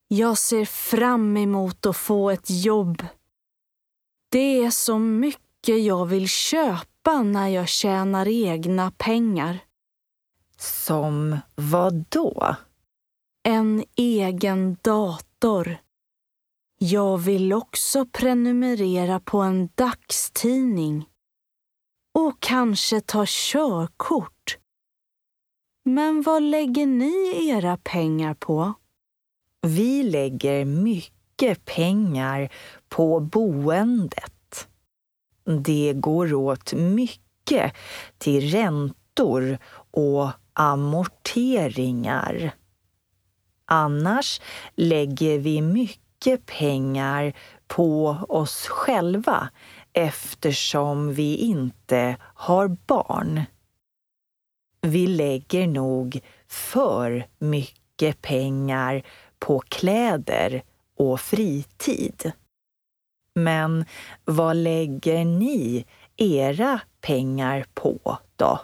Jag ser fram emot att få ett jobb. Det är så mycket jag vill köpa när jag tjänar egna pengar. Som vad då? En egen dator. Jag vill också prenumerera på en dagstidning. Och kanske ta körkort. Men vad lägger ni era pengar på? Vi lägger mycket pengar på boendet. Det går åt mycket till räntor och amorteringar. Annars lägger vi mycket pengar på oss själva eftersom vi inte har barn. Vi lägger nog för mycket pengar på kläder och fritid. Men vad lägger ni era pengar på då?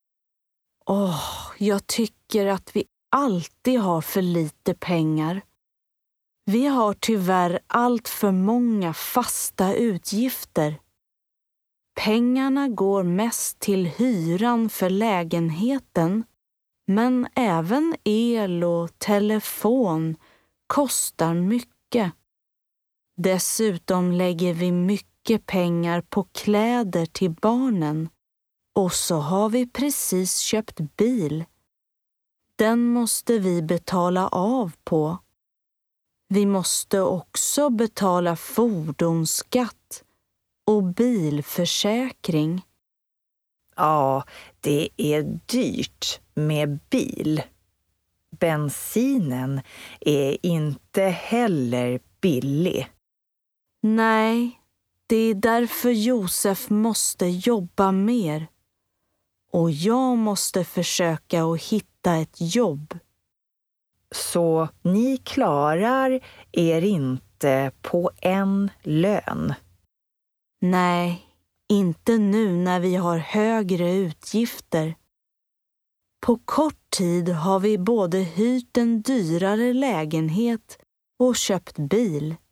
Jag tycker att vi alltid har för lite pengar. Vi har tyvärr allt för många fasta utgifter. Pengarna går mest till hyran för lägenheten, men även el och telefon kostar mycket. Dessutom lägger vi mycket pengar på kläder till barnen och så har vi precis köpt bil. Den måste vi betala av på. Vi måste också betala fordonsskatt och bilförsäkring. Ja, det är dyrt med bil. Bensinen är inte heller billig. Nej, det är därför Josef måste jobba mer. Och jag måste försöka att hitta ett jobb. Så ni klarar er inte på en lön? Nej, inte nu när vi har högre utgifter. På kort tid har vi både hyrt en dyrare lägenhet och köpt bil.